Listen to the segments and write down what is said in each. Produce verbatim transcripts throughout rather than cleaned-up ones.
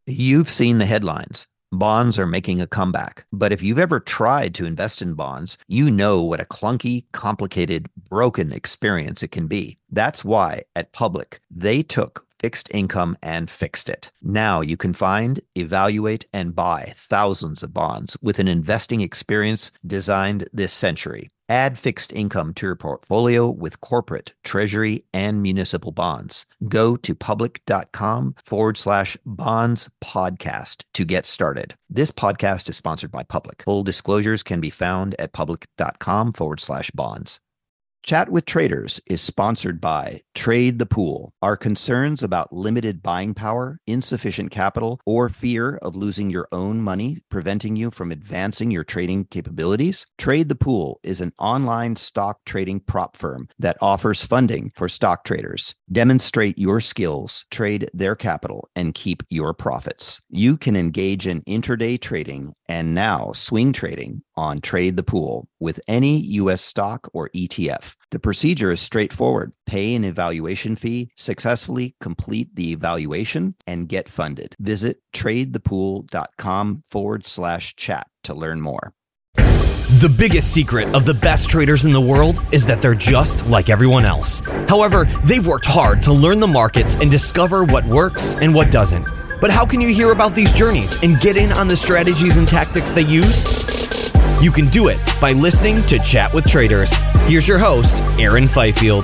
You've seen the headlines. Bonds are making a comeback. But if you've ever tried to invest in bonds, you know what a clunky, complicated, broken experience it can be. That's why at Public, they took fixed income and fixed it. Now you can find, evaluate, and buy thousands of bonds with an investing experience designed this century. Add fixed income to your portfolio with corporate, treasury, and municipal bonds. Go to public.com forward slash bonds podcast to get started. This podcast is sponsored by Public. Full disclosures can be found at public.com forward slash bonds. Chat with Traders is sponsored by Trade the Pool. Are concerns about limited buying power, insufficient capital, or fear of losing your own money preventing you from advancing your trading capabilities? Trade the Pool is an online stock trading prop firm that offers funding for stock traders. Demonstrate your skills, trade their capital, and keep your profits. You can engage in intraday trading and now swing trading on Trade the Pool with any U S stock or E T F. The procedure is straightforward. Pay an evaluation fee, successfully complete the evaluation, and get funded. Visit tradethepool.com forward slash chat to learn more. The biggest secret of the best traders in the world is that they're just like everyone else. However, they've worked hard to learn the markets and discover what works and what doesn't. But how can you hear about these journeys and get in on the strategies and tactics they use? You can do it by listening to Chat with Traders. Here's your host, Aaron Fifield.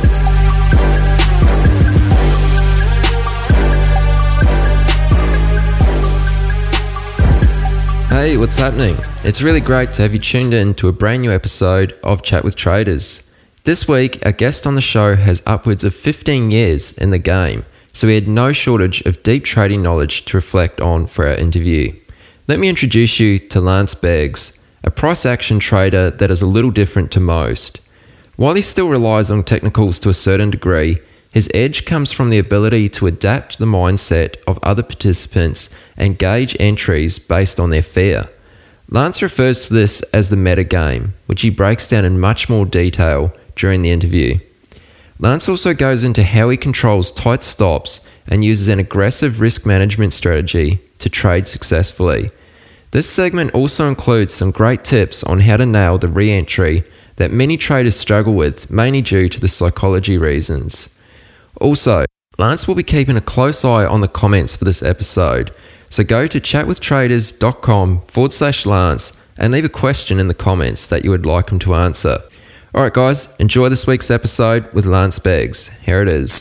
Hey, what's happening? It's really great to have you tuned in to a brand new episode of Chat with Traders. This week, our guest on the show has upwards of fifteen years in the game, so we had no shortage of deep trading knowledge to reflect on for our interview. Let me introduce you to Lance Beggs, a price action trader that is a little different to most. While he still relies on technicals to a certain degree, his edge comes from the ability to adapt the mindset of other participants and gauge entries based on their fear. Lance refers to this as the meta game, which he breaks down in much more detail during the interview. Lance also goes into how he controls tight stops and uses an aggressive risk management strategy to trade successfully. This segment also includes some great tips on how to nail the re-entry that many traders struggle with, mainly due to the psychology reasons. Also, Lance will be keeping a close eye on the comments for this episode, so go to chatwithtraders.com forward slash Lance and leave a question in the comments that you would like him to answer. Alright guys, enjoy this week's episode with Lance Beggs. Here it is.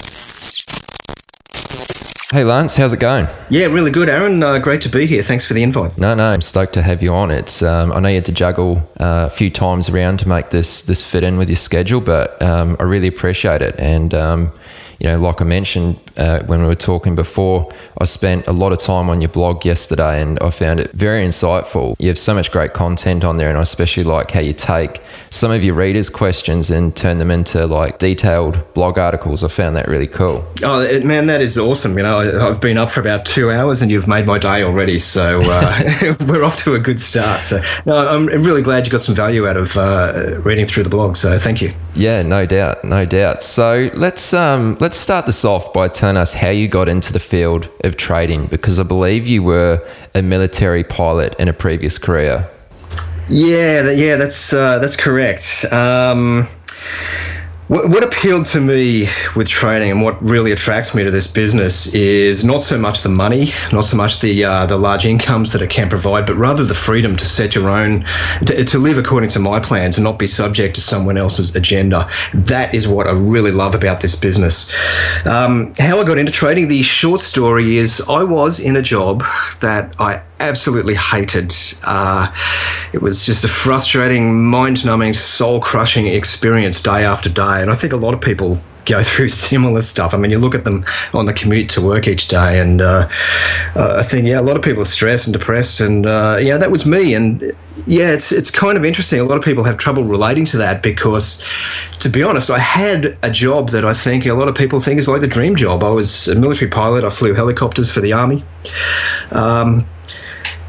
Hey Lance, how's it going? Yeah, really good, Aaron. Uh, great to be here. Thanks for the invite. No, no, I'm stoked to have you on. It's um, I know you had to juggle uh, a few times around to make this this fit in with your schedule, but um, I really appreciate it. And um, you know, like I mentioned uh, when we were talking before, I spent a lot of time on your blog yesterday and I found it very insightful. You have so much great content on there, and I especially like how you take some of your readers' questions and turn them into like detailed blog articles. I found that really cool. Oh, it, man, that is awesome. You know, I, I've been up for about two hours and you've made my day already. So uh, we're off to a good start. So no, I'm really glad you got some value out of uh, reading through the blog. So thank you. Yeah, no doubt, no doubt. So let's um, let's start this off by telling us how you got into the field of trading, because I believe you were a military pilot in a previous career. Yeah, yeah, that's uh, that's correct. Um, what, what appealed to me with trading and what really attracts me to this business is not so much the money, not so much the uh, the large incomes that it can provide, but rather the freedom to set your own, to, to live according to my plans and not be subject to someone else's agenda. That is what I really love about this business. Um, how I got into trading, the short story is I was in a job that I absolutely hated. Uh, it was just a frustrating, mind-numbing, soul-crushing experience day after day. And I think a lot of people go through similar stuff. I mean, you look at them on the commute to work each day, and uh, uh, I think, yeah, a lot of people are stressed and depressed. And, uh, yeah, that was me. And, yeah, it's it's kind of interesting. A lot of people have trouble relating to that because, to be honest, I had a job that I think a lot of people think is like the dream job. I was a military pilot. I flew helicopters for the Army. Um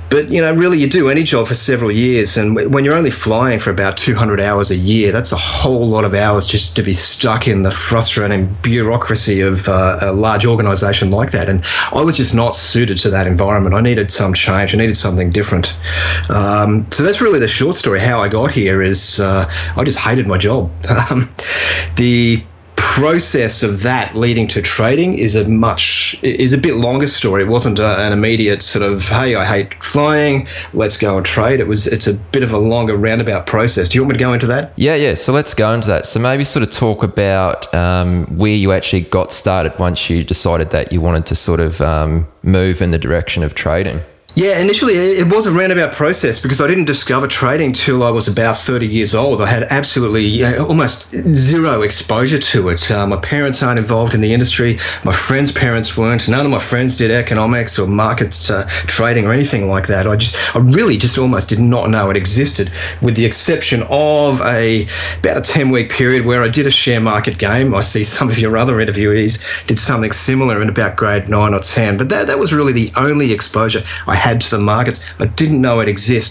But, you know, really you do any job for several years, and when you're only flying for about two hundred hours a year, that's a whole lot of hours just to be stuck in the frustrating bureaucracy of uh, a large organisation like that. And I was just not suited to that environment. I needed some change. I needed something different. Um, so that's really the short story. How I got here is uh, I just hated my job. Um, the process of that leading to trading is a much is a bit longer story. It wasn't a, an immediate sort of, hey, I hate flying, let's go and trade. It was it's a bit of a longer roundabout process. Do you want me to go into that? Yeah, yeah. So let's go into that. So maybe sort of talk about um, where you actually got started once you decided that you wanted to sort of um, move in the direction of trading. Yeah, initially it was a roundabout process because I didn't discover trading till I was about thirty years old. I had absolutely you know, almost zero exposure to it. Uh, my parents aren't involved in the industry. My friends' parents weren't. None of my friends did economics or markets uh, trading or anything like that. I just, I really just almost did not know it existed, with the exception of a about a ten-week period where I did a share market game. I see some of your other interviewees did something similar in about grade nine or ten, but that, that was really the only exposure I had to the markets. I didn't know it exist.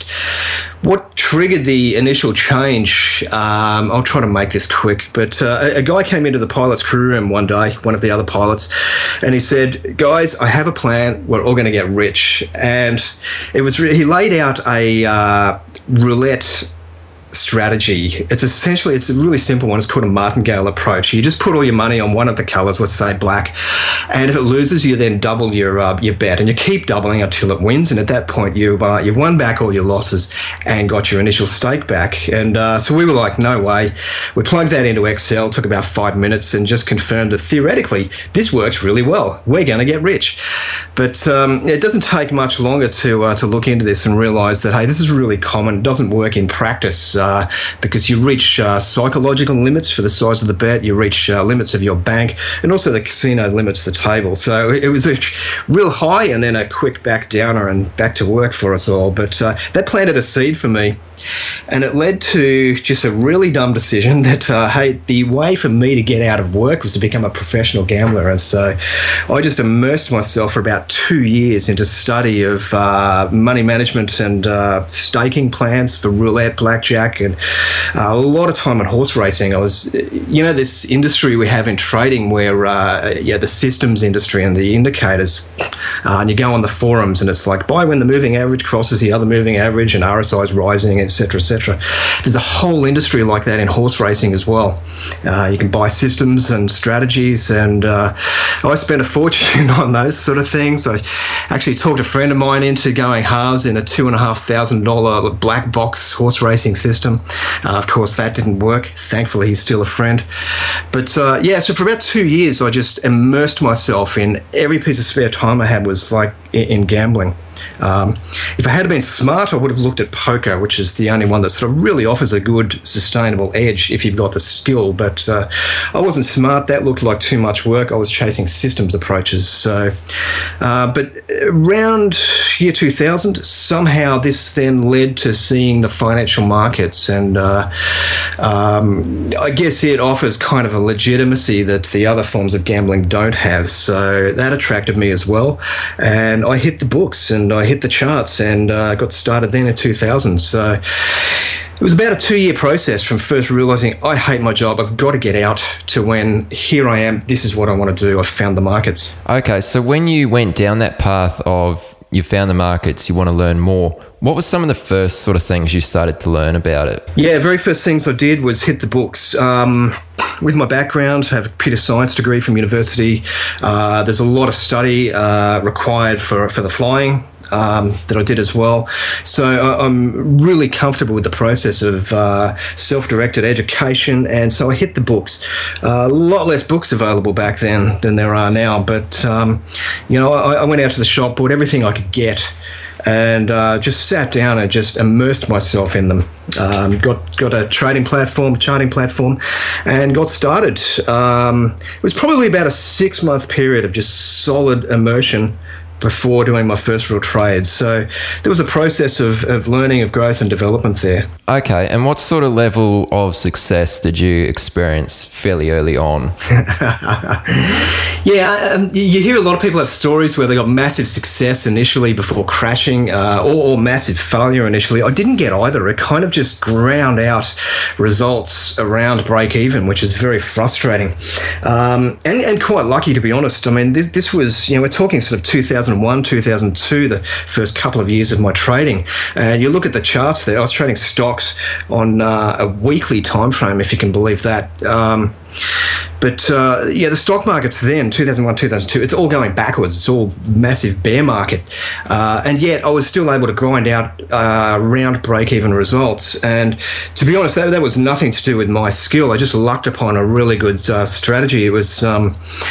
What triggered the initial change, um, I'll try to make this quick, but uh, a, a guy came into the pilot's crew room one day, one of the other pilots, and he said, guys, I have a plan. We're all going to get rich. And it was he laid out a uh, roulette strategy. It's essentially, it's a really simple one. It's called a martingale approach. You just put all your money on one of the colours, let's say black, and if it loses, you then double your uh, your bet, and you keep doubling until it wins. And at that point, you've uh, you've won back all your losses and got your initial stake back. And uh, so we were like, no way. We plugged that into Excel. Took about five minutes and just confirmed that theoretically this works really well. We're going to get rich. But um, it doesn't take much longer to uh, to look into this and realise that hey, this is really common. It doesn't work in practice. Uh, Uh, because you reach uh, psychological limits for the size of the bet, you reach uh, limits of your bank, and also the casino limits the table. So it was a real high and then a quick back downer and back to work for us all. But uh, that planted a seed for me. And it led to just a really dumb decision that, uh, hey, the way for me to get out of work was to become a professional gambler. And so I just immersed myself for about two years into study of uh, money management and uh, staking plans for roulette, blackjack, and uh, a lot of time on horse racing. I was, you know, this industry we have in trading where, uh, yeah, the systems industry and the indicators, uh, and you go on the forums and it's like, buy when the moving average crosses the other moving average and R S I is rising, et cetera, et cetera. There's a whole industry like that in horse racing as well. Uh, you can buy systems and strategies, and uh, I spent a fortune on those sort of things. I actually talked a friend of mine into going halves in a two and a half thousand dollar black box horse racing system. Uh, of course, that didn't work. Thankfully, he's still a friend. But uh, yeah, so for about two years, I just immersed myself in every piece of spare time I had was like in, in gambling. Um, if I had been smart, I would have looked at poker, which is the only one that sort of really offers a good sustainable edge if you've got the skill. But uh, I wasn't smart. That looked like too much work. I was chasing systems approaches. So, uh, but around year two thousand, somehow this then led to seeing the financial markets, and uh, um, I guess it offers kind of a legitimacy that the other forms of gambling don't have. So that attracted me as well, and I hit the books and I hit the charts and uh, got started then in two thousand. So it was about a two-year process from first realising I hate my job, I've got to get out, to when here I am, this is what I want to do, I've found the markets. Okay, so when you went down that path of you found the markets, you want to learn more, what were some of the first sort of things you started to learn about it? Yeah, very first things I did was hit the books. Um, with my background, I have a computer science degree from university. Uh, there's a lot of study uh, required for, for the flying. Um, that I did as well. So I, I'm really comfortable with the process of uh, self-directed education, and so I hit the books. Uh, a lot less books available back then than there are now, but um, you know, I, I went out to the shop, bought everything I could get, and uh, just sat down and just immersed myself in them. Um, got got a trading platform, charting platform, and got started. Um, it was probably about a six-month period of just solid immersion before doing my first real trade. So there was a process of, of learning, of growth and development there. Okay, and what sort of level of success did you experience fairly early on? yeah, um, you hear a lot of people have stories where they got massive success initially before crashing, uh, or, or massive failure initially. I didn't get either. It kind of just ground out results around break even, which is very frustrating, um, and, and quite lucky, to be honest. I mean, this, this was, you know, we're talking sort of two thousand one, two thousand two, the first couple of years of my trading. And you look at the charts there, I was trading stocks on uh, a weekly time frame, if you can believe that. Um, but uh, yeah, the stock markets then, two thousand one, two thousand two, it's all going backwards. It's all massive bear market. Uh, and yet I was still able to grind out uh, round break-even results. And to be honest, that, that was nothing to do with my skill. I just lucked upon a really good uh, strategy. It was, um,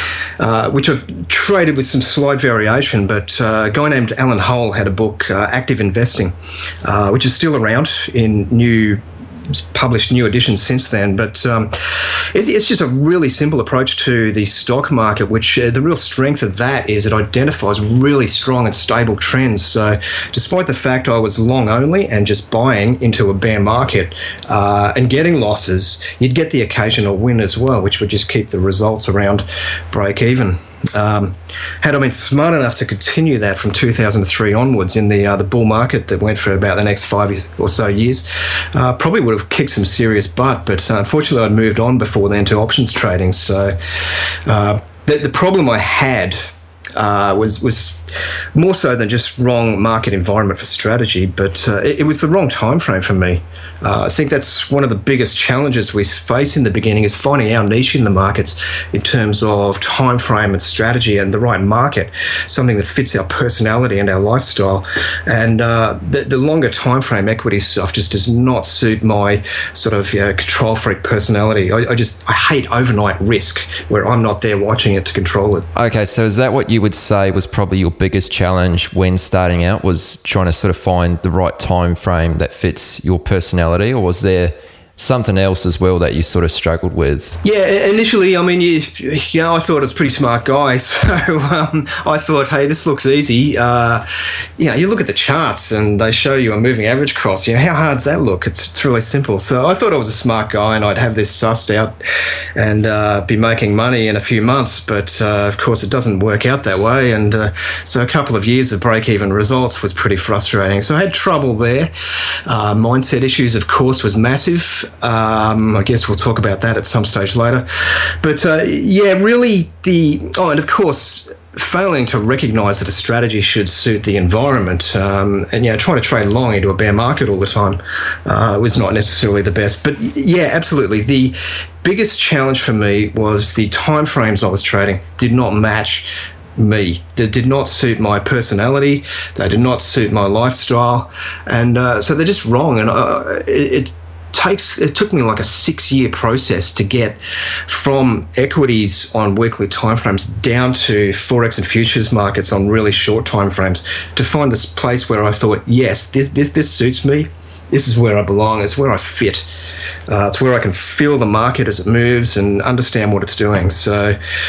uh, which I traded with some slight variation, but uh, a guy named Alan Hull had a book, uh, Active Investing, uh, which is still around in new published new editions since then, but um, it's, it's just a really simple approach to the stock market, which uh, the real strength of that is it identifies really strong and stable trends. So despite the fact I was long only and just buying into a bear market uh, and getting losses, you'd get the occasional win as well, which would just keep the results around break even. Um, had I been smart enough to continue that from two thousand three onwards in the uh, the bull market that went for about the next five or so years, uh, probably would have kicked some serious butt. But uh, unfortunately, I'd moved on before then to options trading. So uh, the, the problem I had uh, was was more so than just wrong market environment for strategy, but uh, it, it was the wrong time frame for me. Uh, I think that's one of the biggest challenges we face in the beginning is finding our niche in the markets in terms of time frame and strategy and the right market, something that fits our personality and our lifestyle. And uh, the, the longer time frame equity stuff just does not suit my sort of you know, control freak personality. I, I just I hate overnight risk where I'm not there watching it to control it. Okay, so is that what you would say was probably your biggest challenge when starting out, was trying to sort of find the right time frame that fits your personality, or was there something else as well that you sort of struggled with? Yeah, initially, I mean, you, you know, I thought I was a pretty smart guy, so um, I thought, hey, this looks easy. Uh, you know, you look at the charts and they show you a moving average cross. You know, how hard does that look? It's, it's really simple. So I thought I was a smart guy and I'd have this sussed out and uh, be making money in a few months, but uh, of course it doesn't work out that way. And uh, so a couple of years of break-even results was pretty frustrating. So I had trouble there. Uh, mindset issues, of course, was massive. Um, I guess we'll talk about that at some stage later. But uh, yeah, really the, oh, and of course, failing to recognise that a strategy should suit the environment, um, and you know, trying to trade long into a bear market all the time uh, was not necessarily the best. But yeah, absolutely. The biggest challenge for me was the time frames I was trading did not match me. They did not suit my personality. They did not suit my lifestyle, and uh, so they're just wrong. And uh, it. it Takes, it took me like a six-year process to get from equities on weekly timeframes down to Forex and futures markets on really short timeframes to find this place where I thought, yes, this this, this suits me. This is where I belong. It's where I fit. Uh, it's where I can feel the market as it moves and understand what it's doing. So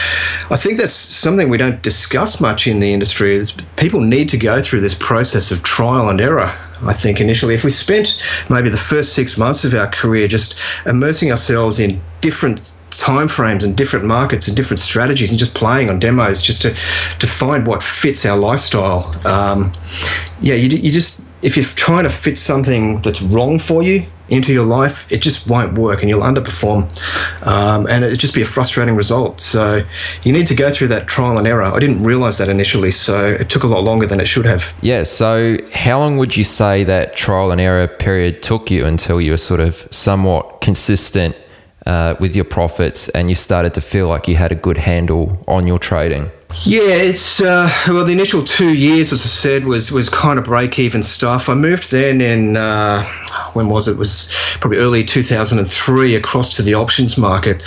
I think that's something we don't discuss much in the industry. Is people need to go through this process of trial and error. I think initially, if we spent maybe the first six months of our career just immersing ourselves in different timeframes and different markets and different strategies and just playing on demos just to, to find what fits our lifestyle. Um, yeah, you, you just, if you're trying to fit something that's wrong for you into your life, it just won't work and you'll underperform. Um, and it'd just be a frustrating result. So you need to go through that trial and error. I didn't realise that initially, so it took a lot longer than it should have. Yeah, so how long would you say that trial and error period took you until you were sort of somewhat consistent uh, with your profits and you started to feel like you had a good handle on your trading? Yeah, it's uh, well, the initial two years, as I said, was was kind of break-even stuff. I moved then in uh, when was it? It was probably early two thousand three across to the options market.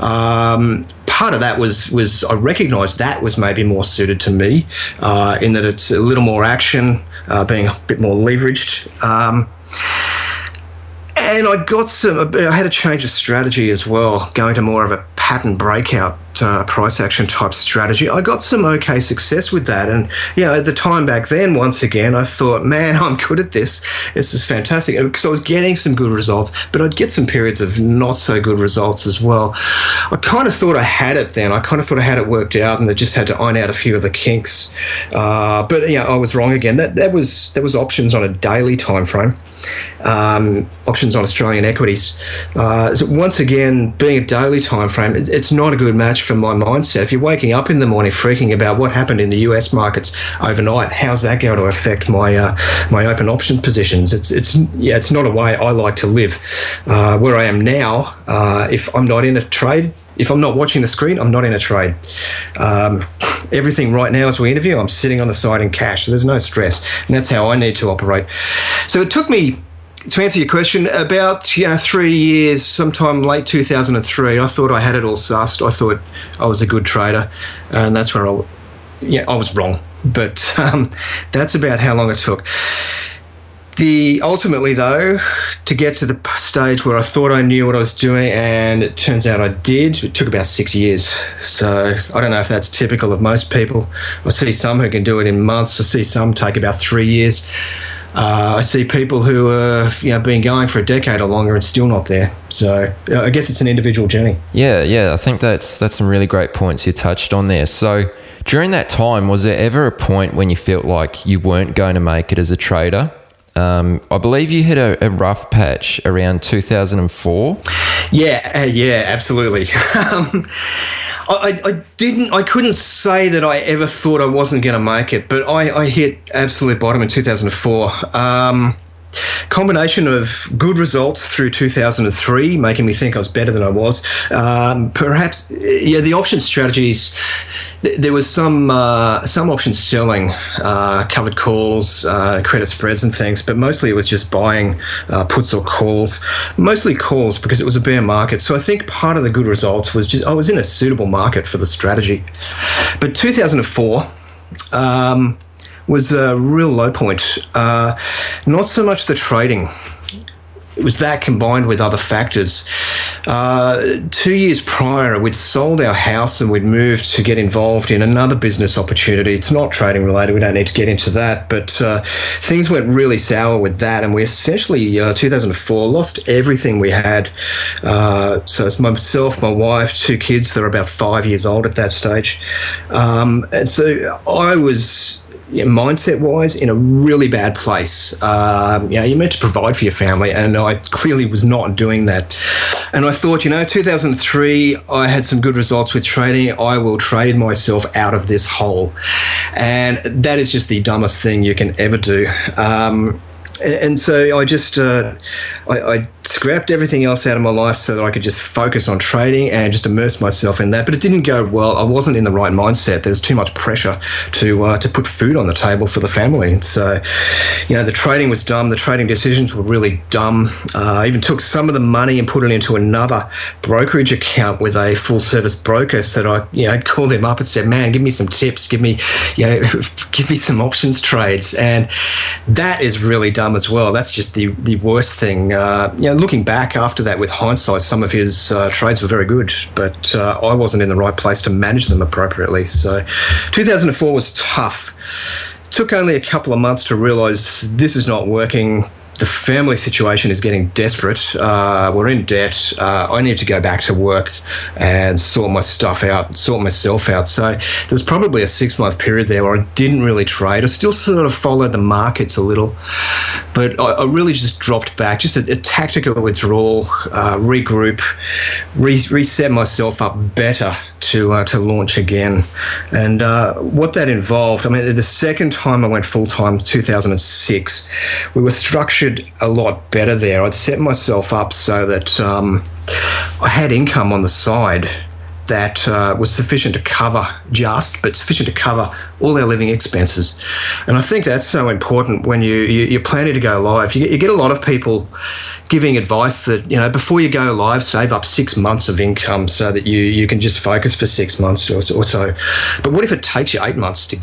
Um, part of that was was I recognised that was maybe more suited to me uh, in that it's a little more action, uh, being a bit more leveraged. Um, And I got some, I had a change of strategy as well, going to more of a pattern breakout uh, price action type strategy. I got some okay success with that. And, you know, at the time back then, once again, I thought, man, I'm good at this. This is fantastic. Because I was getting some good results, but I'd get some periods of not so good results as well. I kind of thought I had it then. I kind of thought I had it worked out, and I just had to iron out a few of the kinks. Uh, but, yeah, I was wrong again. That that was that was options on a daily time frame. Um, options on Australian equities. Uh, so once again, being a daily time frame, it, it's not a good match for my mindset. If you're waking up in the morning freaking about what happened in the U S markets overnight, how's that going to affect my uh, my open option positions? It's it's yeah, it's not a way I like to live. Uh, where I am now, uh, if I'm not in a trade, if I'm not watching the screen, I'm not in a trade. Um, everything right now as we interview, I'm sitting on the side in cash, so there's no stress. And that's how I need to operate. So it took me, to answer your question, about you know, three years, sometime late two thousand three, I thought I had it all sussed. I thought I was a good trader, and that's where I, yeah, I was wrong. But um, that's about how long it took. The ultimately, though, to get to the stage where I thought I knew what I was doing, and it turns out I did, it took about six years. So I don't know if that's typical of most people. I see some who can do it in months. I see some take about three years. Uh, I see people who are, you know, been going for a decade or longer and still not there. So uh, I guess it's an individual journey. Yeah, yeah. I think that's that's some really great points you touched on there. So during that time, was there ever a point when you felt like you weren't going to make it as a trader? Um, I believe you hit a, a rough patch around two thousand four. Yeah, uh, yeah, absolutely. um, I, I didn't, I couldn't say that I ever thought I wasn't going to make it, but I, I hit absolute bottom in two thousand four. Um, combination of good results through two thousand three, making me think I was better than I was. Um, perhaps, yeah, the option strategies, th- there was some uh, some option selling, uh, covered calls, uh, credit spreads and things, but mostly it was just buying uh, puts or calls, mostly calls because it was a bear market. So I think part of the good results was just I was in a suitable market for the strategy. But two thousand four, um, was a real low point. Uh, not so much the trading. It was that combined with other factors. Uh, two years prior, we'd sold our house and we'd moved to get involved in another business opportunity. It's not trading related. We don't need to get into that. But uh, things went really sour with that. And we essentially, uh, two thousand four, lost everything we had. Uh, so it's myself, my wife, two kids. They're about five years old at that stage. Um, and so I was... Yeah, mindset-wise, in a really bad place. Um, you know, you're meant to provide for your family, and I clearly was not doing that. And I thought, you know, two thousand three, I had some good results with trading. I will trade myself out of this hole. And that is just the dumbest thing you can ever do. Um, and so I just, uh, I, I scrapped everything else out of my life so that I could just focus on trading and just immerse myself in that. But it didn't go well. I wasn't in the right mindset. There was too much pressure to uh, to put food on the table for the family. And so, you know, the trading was dumb. The trading decisions were really dumb. Uh, I even took some of the money and put it into another brokerage account with a full-service broker. So that I, you know, called him up and said, "Man, give me some tips. Give me, you know, give me some options trades." And that is really dumb as well. That's just the the worst thing. Uh, you know, looking back after that with hindsight, some of his uh, trades were very good, but uh, I wasn't in the right place to manage them appropriately. So two thousand four was tough. It took only a couple of months to realise this is not working. The family situation is getting desperate. Uh, we're in debt. Uh, I need to go back to work and sort my stuff out, sort myself out. So there was probably a six-month period there where I didn't really trade. I still sort of followed the markets a little, but I, I really just dropped back, just a, a tactical withdrawal, uh, regroup, re- reset myself up better to uh, to launch again. And uh, what that involved, I mean, the second time I went full-time, two thousand six, we were structured a lot better there. I'd set myself up so that um, I had income on the side that uh, was sufficient to cover just, but sufficient to cover all our living expenses. And I think that's so important when you, you, you're planning to go live. You, you get a lot of people giving advice that, you know, before you go live, save up six months of income so that you, you can just focus for six months or so, or so. But what if it takes you eight months to get it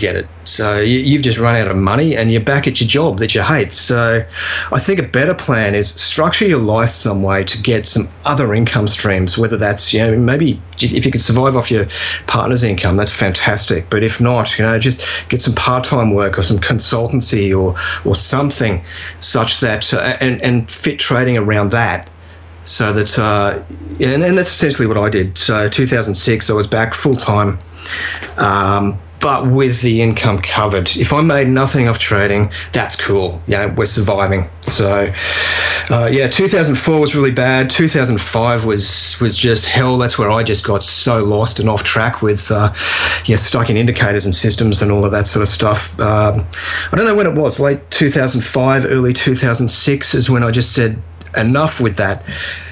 So you, you've just run out of money and you're back at your job that you hate. So I think a better plan is structure your life some way to get some other income streams, whether that's, you know, maybe if you could survive off your partner's income, that's fantastic. But if not, you know, just get some part-time work or some consultancy or or something such that, uh, and, and fit trading around that. So that, uh, and, and that's essentially what I did. So two thousand six, I was back full-time, um, but with the income covered. If I made nothing off trading, that's cool. Yeah, we're surviving. So, uh, yeah, two thousand four was really bad. two thousand five was was just hell. That's where I just got so lost and off track with, uh, yeah, stuck in indicators and systems and all of that sort of stuff. Um, I don't know when it was, late two thousand five, early two thousand six is when I just said, enough with that.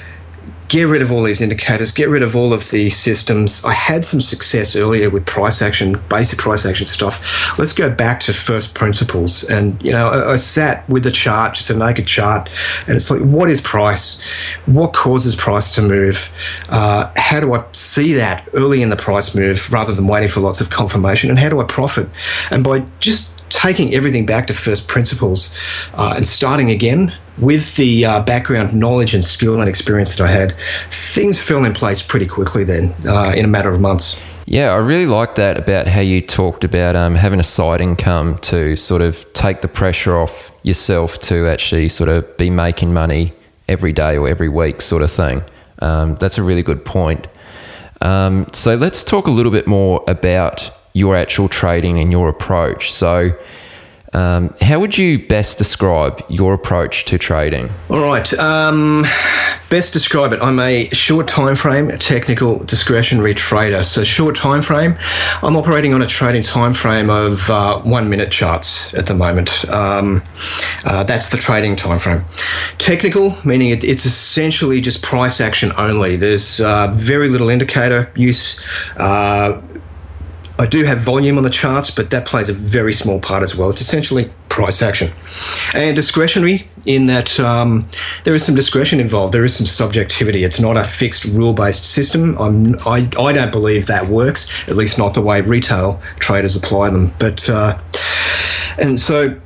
Get rid of all these indicators, get rid of all of the systems. I had some success earlier with price action, basic price action stuff. Let's go back to first principles. And, you know, I, I sat with the chart, just a naked chart, and it's like, what is price? What causes price to move? Uh, how do I see that early in the price move rather than waiting for lots of confirmation? And how do I profit? And by just taking everything back to first principles uh, and starting again, with the uh, background knowledge and skill and experience that I had, things fell in place pretty quickly then, uh, in a matter of months. Yeah, I really like that about how you talked about um, having a side income to sort of take the pressure off yourself to actually sort of be making money every day or every week sort of thing. Um, that's a really good point. Um, so let's talk a little bit more about your actual trading and your approach. So Um, how would you best describe your approach to trading? All right. Um, best describe it. I'm a short time frame technical discretionary trader. So short time frame, I'm operating on a trading time frame of uh, one minute charts at the moment. Um, uh, that's the trading time frame. Technical, meaning it, it's essentially just price action only. There's uh, very little indicator use. Uh, I do have volume on the charts, but that plays a very small part as well. It's essentially price action. And discretionary in that um, there is some discretion involved. There is some subjectivity. It's not a fixed rule-based system. I'm, I, I don't believe that works, at least not the way retail traders apply them. But uh, and so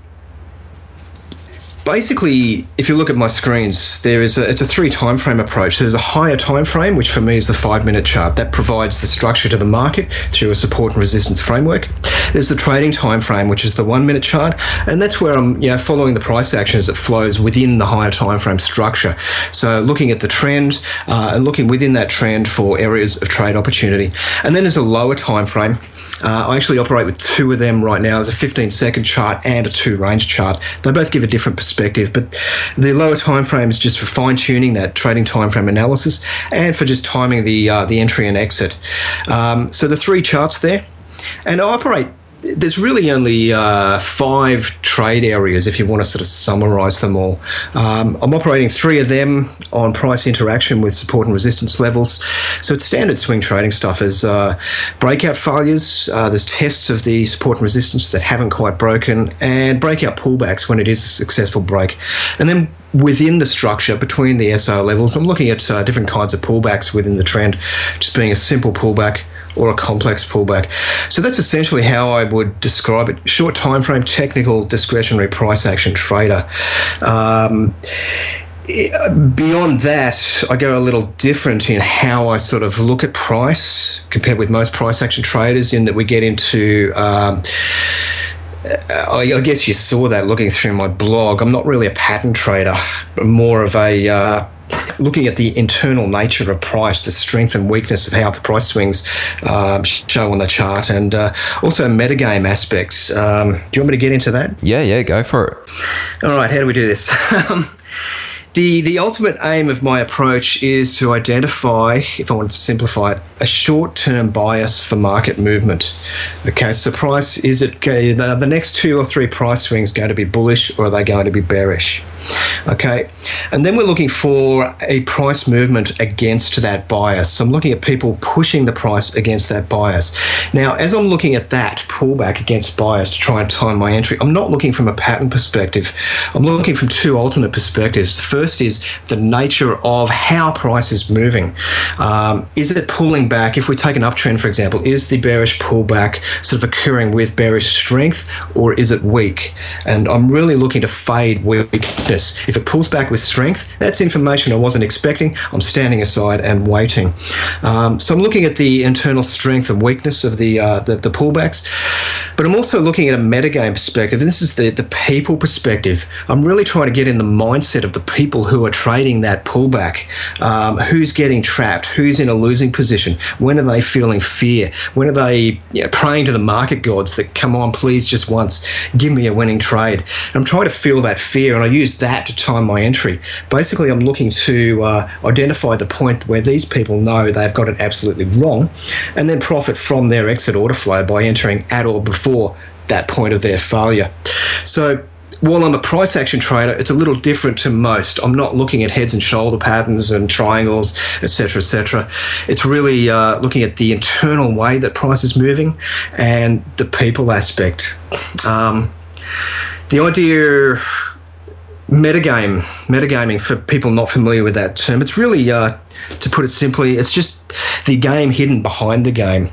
basically, if you look at my screens, there is a, it's a three time frame approach. There's a higher time frame, which for me is the five minute chart. That provides the structure to the market through a support and resistance framework. There's the trading time frame, which is the one minute chart, and that's where I'm, you know, following the price action as it flows within the higher time frame structure. So looking at the trend uh, and looking within that trend for areas of trade opportunity. And then there's a lower time frame. Uh, I actually operate with two of them right now. There's a fifteen second chart and a two range chart. They both give a different perspective. Perspective, but the lower time frame is just for fine tuning that trading time frame analysis and for just timing the uh, the entry and exit. Um, so the three charts there, and I operate. There's really only uh, five trade areas if you want to sort of summarize them all. Um, I'm operating three of them on price interaction with support and resistance levels. So it's standard swing trading stuff as uh, breakout failures, uh, there's tests of the support and resistance that haven't quite broken, and breakout pullbacks when it is a successful break. And then within the structure, between the S O levels, I'm looking at uh, different kinds of pullbacks within the trend, just being a simple pullback or a complex pullback. So that's essentially how I would describe it. Short time frame, technical, discretionary price action trader. Um, beyond that, I go a little different in how I sort of look at price compared with most price action traders, in that we get into um, I guess you saw that looking through my blog. I'm not really a pattern trader, but more of a uh, looking at the internal nature of price, the strength and weakness of how the price swings um, show on the chart, and uh, also metagame aspects. Um, do you want me to get into that? Yeah, yeah, go for it. All right, how do we do this? The the ultimate aim of my approach is to identify, if I want to simplify it, a short-term bias for market movement. Okay, so price, is it okay, the, the next two or three price swings going to be bullish, or are they going to be bearish? Okay, and then we're looking for a price movement against that bias. So I'm looking at people pushing the price against that bias. Now, as I'm looking at that pullback against bias to try and time my entry, I'm not looking from a pattern perspective. I'm looking from two alternate perspectives. The first first is the nature of how price is moving. Um, is it pulling back? If we take an uptrend, for example, is the bearish pullback sort of occurring with bearish strength, or is it weak? And I'm really looking to fade weakness. If it pulls back with strength, that's information I wasn't expecting. I'm standing aside and waiting. Um, so I'm looking at the internal strength and weakness of the, uh, the the pullbacks, but I'm also looking at a metagame perspective. And this is the the people perspective. I'm really trying to get in the mindset of the people who are trading that pullback. Um, who's getting trapped? Who's in a losing position? When are they feeling fear? When are they you know, praying to the market gods that, come on, please, just once, give me a winning trade? And I'm trying to feel that fear, and I use that to time my entry. Basically, I'm looking to uh, identify the point where these people know they've got it absolutely wrong, and then profit from their exit order flow by entering at or before that point of their failure. So while I'm a price action trader, it's a little different to most. I'm not looking at heads and shoulder patterns and triangles, et cetera, et cetera. It's really uh, looking at the internal way that price is moving and the people aspect. Um, the idea, metagame, metagaming, for people not familiar with that term, it's really, uh, to put it simply, it's just the game hidden behind the game.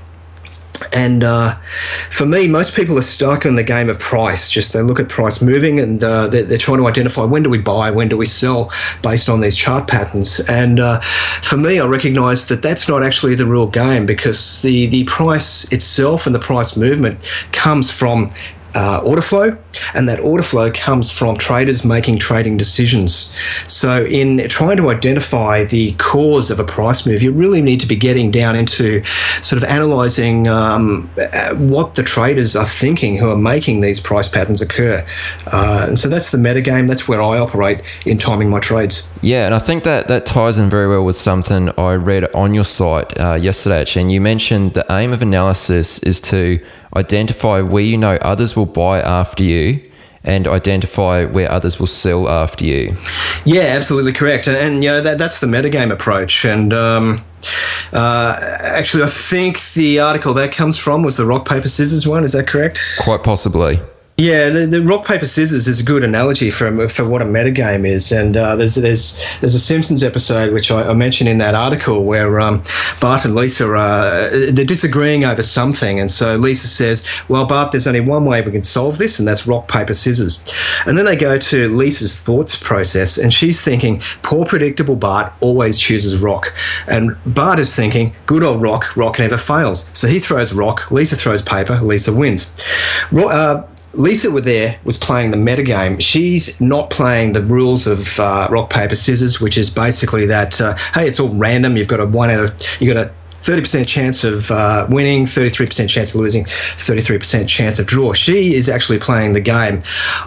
And uh, for me, most people are stuck on the game of price. Just they look at price moving, and uh, they're, they're trying to identify when do we buy, when do we sell, based on these chart patterns. And uh, for me, I recognise that that's not actually the real game, because the the price itself and the price movement comes from Uh, order flow, and that order flow comes from traders making trading decisions. So in trying to identify the cause of a price move, you really need to be getting down into sort of analysing um, what the traders are thinking who are making these price patterns occur. Uh, and so that's the metagame. That's where I operate in timing my trades. Yeah, and I think that that ties in very well with something I read on your site uh, yesterday, actually. And you mentioned the aim of analysis is to identify where you know others will buy after you and identify where others will sell after you. Yeah, absolutely correct. And, you know, that, that's the metagame approach. And um, uh, actually, I think the article that comes from was the rock, paper, scissors one. Is that correct? Quite possibly. Yeah, the, the rock, paper, scissors is a good analogy for for what a metagame is. And uh, there's there's there's a Simpsons episode which I, I mentioned in that article where um, Bart and Lisa are uh, they're disagreeing over something, and so Lisa says, "Well, Bart, there's only one way we can solve this, and that's rock, paper, scissors." And then they go to Lisa's thoughts process, and she's thinking, "Poor predictable Bart always chooses rock," and Bart is thinking, "Good old rock, rock never fails." So he throws rock, Lisa throws paper, Lisa wins. Ro- uh, Lisa were there was playing the metagame. She's not playing the rules of uh, rock, paper, scissors, which is basically that, uh, hey, it's all random. You've got a one out of, you got a thirty percent chance of uh, winning, thirty-three percent chance of losing, thirty-three percent chance of draw. She is actually playing the game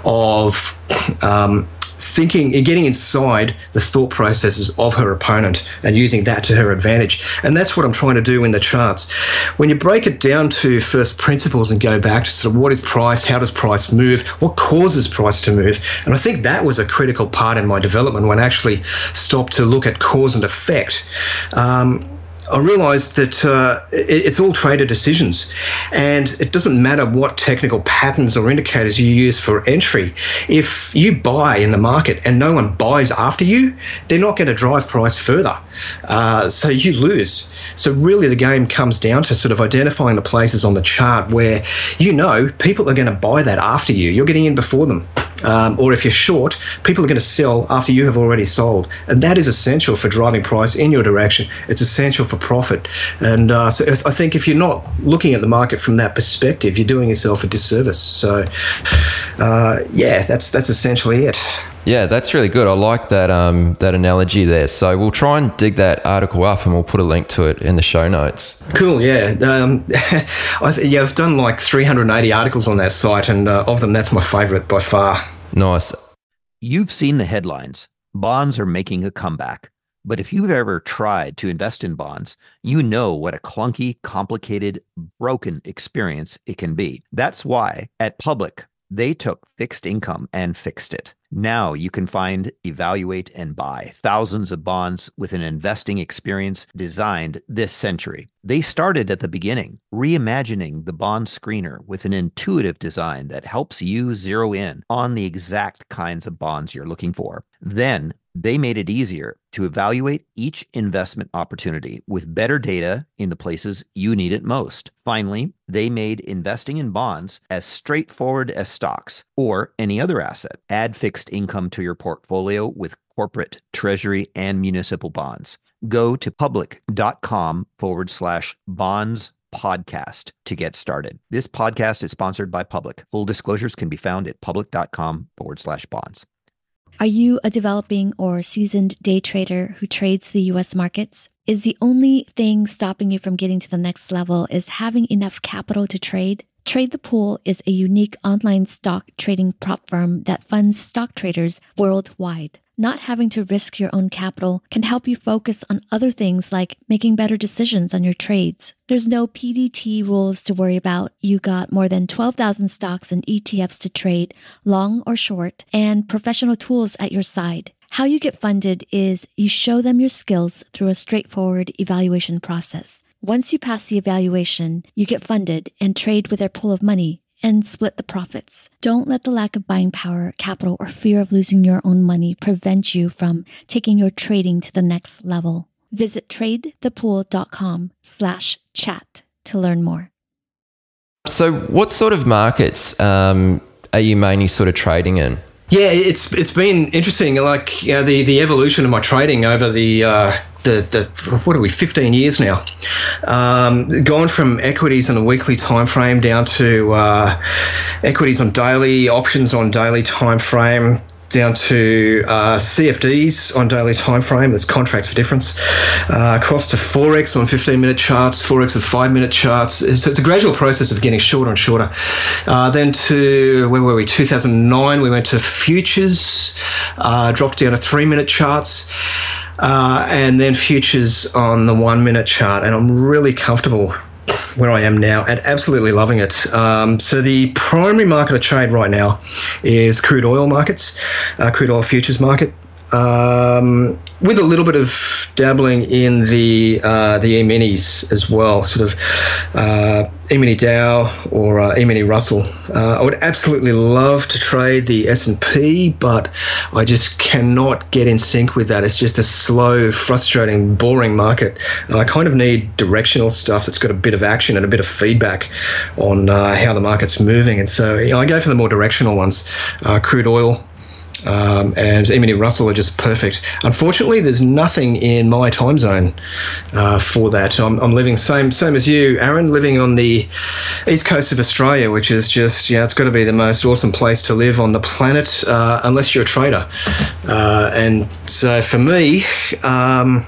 of um, thinking, getting inside the thought processes of her opponent and using that to her advantage. And that's what I'm trying to do in the charts. When you break it down to first principles and go back to sort of what is price, how does price move, what causes price to move, and I think that was a critical part in my development when I actually stopped to look at cause and effect. Um, I realised that uh, it, it's all trader decisions, and it doesn't matter what technical patterns or indicators you use for entry. If you buy in the market and no one buys after you, they're not going to drive price further. Uh, so you lose. So really the game comes down to sort of identifying the places on the chart where you know people are going to buy that after you. You're getting in before them. Um, or if you're short, people are going to sell after you have already sold. And that is essential for driving price in your direction. It's essential for profit. And uh, so if, I think if you're not looking at the market from that perspective, you're doing yourself a disservice. So, uh, yeah, that's that's essentially it. Yeah, that's really good. I like that um, that analogy there. So we'll try and dig that article up and we'll put a link to it in the show notes. Cool, yeah. Um, I th- yeah, I've done like three hundred eighty articles on that site, and uh, of them, that's my favourite by far. Nice. You've seen the headlines. Bonds are making a comeback. But if you've ever tried to invest in bonds, you know what a clunky, complicated, broken experience it can be. That's why at Public, they took fixed income and fixed it. Now you can find, evaluate, and buy thousands of bonds with an investing experience designed this century. They started at the beginning, reimagining the bond screener with an intuitive design that helps you zero in on the exact kinds of bonds you're looking for. Then They made it easier to evaluate each investment opportunity with better data in the places you need it most. Finally, they made investing in bonds as straightforward as stocks or any other asset. Add fixed income to your portfolio with corporate, treasury, and municipal bonds. Go to public.com forward slash bonds podcast to get started. This podcast is sponsored by Public. Full disclosures can be found at public.com forward slash bonds. Are you a developing or seasoned day trader who trades the U S markets? Is the only thing stopping you from getting to the next level is having enough capital to trade? Trade the Pool is a unique online stock trading prop firm that funds stock traders worldwide. Not having to risk your own capital can help you focus on other things like making better decisions on your trades. There's no P D T rules to worry about. You got more than twelve thousand stocks and E T Fs to trade, long or short, and professional tools at your side. How you get funded is you show them your skills through a straightforward evaluation process. Once you pass the evaluation, you get funded and trade with their pool of money and split the profits. Don't let the lack of buying power, capital, or fear of losing your own money prevent you from taking your trading to the next level. Visit tradethepool.com slash chat to learn more. So what sort of markets um, are you mainly sort of trading in? Yeah, it's it's been interesting. Like, you know, the the evolution of my trading over the uh, the the what are we fifteen years now? Um, gone from equities on a weekly time frame down to uh, equities on daily, options on daily time frame, down to uh, C F Ds on daily time frame. There's contracts for difference. Uh, across to Forex on fifteen minute charts, Forex on five minute charts. So it's a gradual process of getting shorter and shorter. Uh, then to, where were we? two thousand nine, we went to futures, uh, dropped down to three minute charts. Uh, and then futures on the one minute chart. And I'm really comfortable where I am now and absolutely loving it. Um, so the primary market I trade right now is crude oil markets, uh, crude oil futures market, um, with a little bit of dabbling in the uh, the E-minis as well, sort of uh, E-mini Dow or uh, E-mini Russell. Uh, I would absolutely love to trade the S and P, but I just cannot get in sync with that. It's just a slow, frustrating, boring market. Uh, I kind of need directional stuff that's got a bit of action and a bit of feedback on uh, how the market's moving. And so, you know, I go for the more directional ones. Uh, crude oil, Um, and E-mini Russell are just perfect. Unfortunately, there's nothing in my time zone uh, for that. I'm, I'm living same same as you, Aaron, living on the east coast of Australia, which is just, yeah, it's got to be the most awesome place to live on the planet, uh, unless you're a trader. Uh, and so for me, um,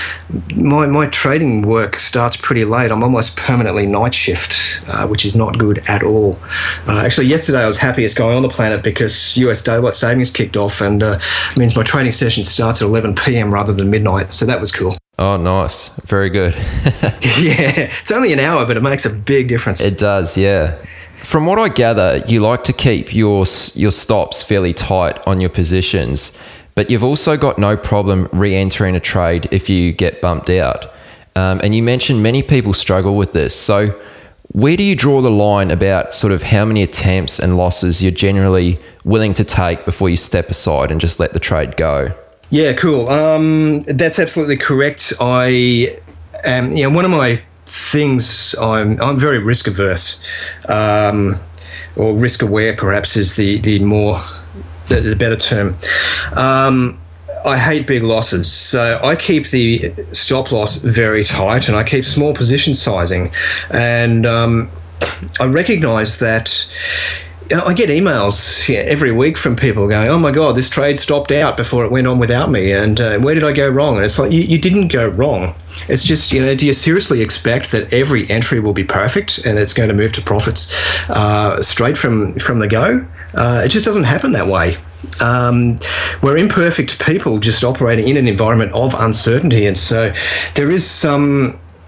My my trading work starts pretty late. I'm almost permanently night shift, uh, which is not good at all. Uh, actually, yesterday I was happiest guy on the planet because U S daylight savings kicked off, and uh, means my training session starts at eleven p.m. rather than midnight. So that was cool. Oh, nice. Very good. Yeah, it's only an hour, but it makes a big difference. It does, yeah. From what I gather, you like to keep your your stops fairly tight on your positions, but you've also got no problem re-entering a trade if you get bumped out. Um, and you mentioned many people struggle with this. So where do you draw the line about sort of how many attempts and losses you're generally willing to take before you step aside and just let the trade go? Yeah, cool. Um, that's absolutely correct. I am, you know, one of my things, I'm I'm very risk averse, um, or risk aware perhaps is the, the more... The, the better term. Um, I hate big losses, so I keep the stop loss very tight, and I keep small position sizing. And um, I recognise that you know, I get emails yeah, every week from people going, "Oh my God, this trade stopped out before it went on without me, and uh, where did I go wrong?" And it's like, you, you didn't go wrong. It's just, you know, do you seriously expect that every entry will be perfect and it's going to move to profits uh, straight from from the go? Uh, it just doesn't happen that way. Um, we're imperfect people just operating in an environment of uncertainty, and so there is some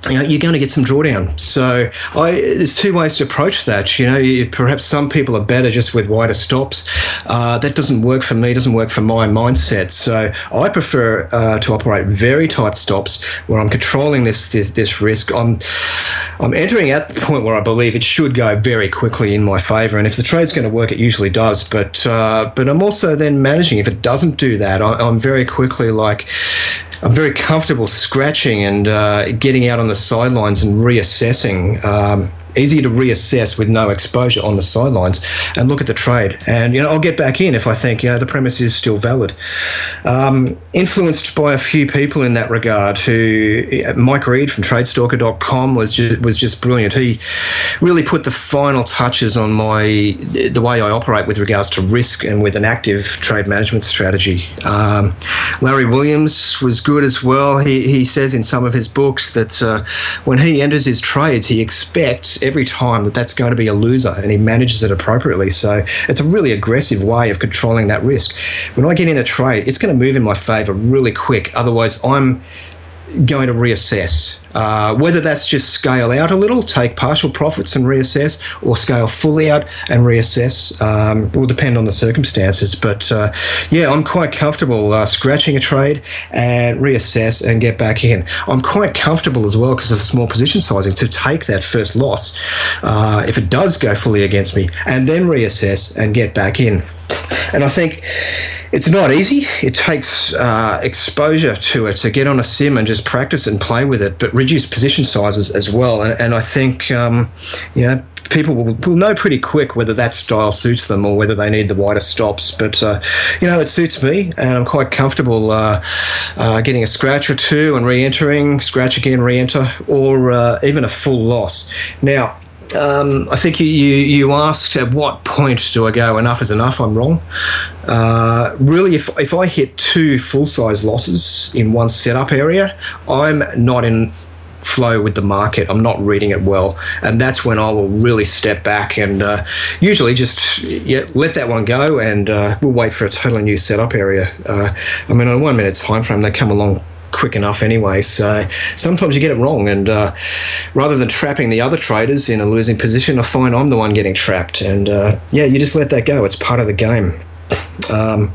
you know, you're going to get some drawdown. So I, there's two ways to approach that. You know, you, perhaps some people are better just with wider stops. Uh, that doesn't work for me, doesn't work for my mindset. So I prefer uh, to operate very tight stops where I'm controlling this, this this risk. I'm I'm entering at the point where I believe it should go very quickly in my favour. And if the trade's going to work, it usually does. But uh, but I'm also then managing. If it doesn't do that, I, I'm very quickly like, I'm very comfortable scratching and uh, getting out on the sidelines and reassessing. Um, easy to reassess with no exposure on the sidelines and look at the trade. And, you know, I'll get back in if I think, you know, the premise is still valid. Um, influenced by a few people in that regard who, Mike Reed from trade stalker dot com was just, was just brilliant. He really put the final touches on my, the way I operate with regards to risk and with an active trade management strategy. Um, Larry Williams was good as well. He, he says in some of his books that uh, when he enters his trades, he expects every time that that's going to be a loser, and he manages it appropriately. So it's a really aggressive way of controlling that risk. When I get in a trade, it's going to move in my favour really quick. Otherwise, I'm going to reassess. Uh, whether that's just scale out a little, take partial profits and reassess, or scale fully out and reassess. Um, it will depend on the circumstances. But uh, yeah, I'm quite comfortable uh, scratching a trade and reassess and get back in. I'm quite comfortable as well because of small position sizing to take that first loss uh, if it does go fully against me, and then reassess and get back in. And I think it's not easy. It takes uh, exposure to it, to get on a sim and just practice and play with it, but reduce position sizes as well. And, and I think, um, you know, people will, will know pretty quick whether that style suits them or whether they need the wider stops. But, uh, you know, it suits me, and I'm quite comfortable uh, uh, getting a scratch or two and re-entering, scratch again, re-enter, or uh, even a full loss. Now, Um, I think you, you, you asked at what point do I go enough is enough. I'm wrong. Uh, really, if, if I hit two full-size losses in one setup area, I'm not in flow with the market. I'm not reading it well. And that's when I will really step back and uh, usually just yeah, let that one go, and uh, we'll wait for a totally new setup area. Uh, I mean, on a one-minute time frame, they come along quick enough anyway, so sometimes you get it wrong, and uh, rather than trapping the other traders in a losing position, I find I'm the one getting trapped, and uh, yeah, you just let that go. It's part of the game. Um,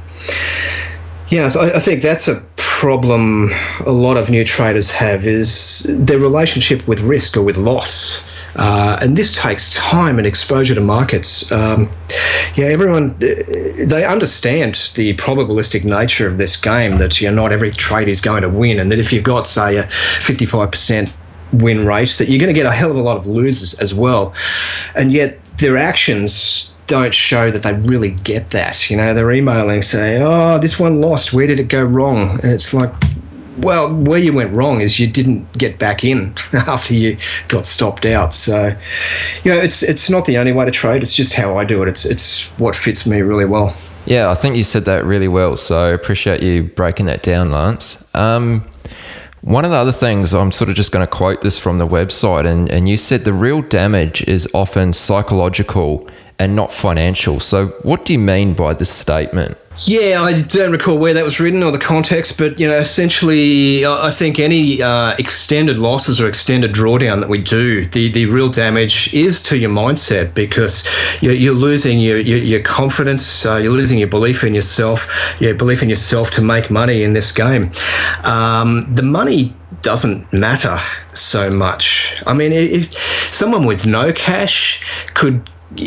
yeah, so I, I think that's a problem a lot of new traders have, is their relationship with risk or with loss. Uh, and this takes time and exposure to markets. Um, yeah, everyone, they understand the probabilistic nature of this game, that, you know, not every trade is going to win, and that if you've got, say, a fifty-five percent win rate, that you're going to get a hell of a lot of losers as well. And yet their actions don't show that they really get that. You know, they're emailing saying, oh, this one lost, where did it go wrong? And it's like, well, where you went wrong is you didn't get back in after you got stopped out. So, you know, it's it's not the only way to trade. It's just how I do it. It's it's what fits me really well. Yeah, I think you said that really well. So I appreciate you breaking that down, Lance. Um, one of the other things, I'm sort of just going to quote this from the website, and, and you said the real damage is often psychological and not financial. So what do you mean by this statement? Yeah, I don't recall where that was written or the context, but, you know, essentially, I think any uh, extended losses or extended drawdown that we do, the, the real damage is to your mindset, because you're, you're losing your, your, your confidence, uh, you're losing your belief in yourself, your belief in yourself to make money in this game. Um, the money doesn't matter so much. I mean, if someone with no cash could...